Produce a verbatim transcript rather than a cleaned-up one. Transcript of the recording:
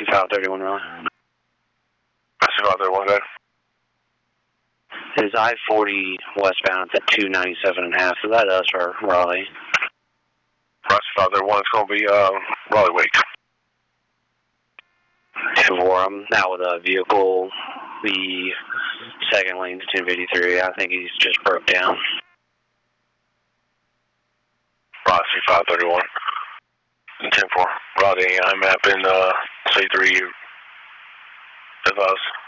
five thirty-one, Raleigh. Roger five thirty-one, go ahead. It is I forty westbound at two ninety-seven and a half. Is that us or Raleigh? Roger five thirty-one, it's going to be uh, Raleigh Wake. two four, I'm now with a vehicle, the second lane to ten fifty-three. I think he's just broke down. Roger five thirty-one. ten four. Rodney, I'm up in uh, C three. You advise.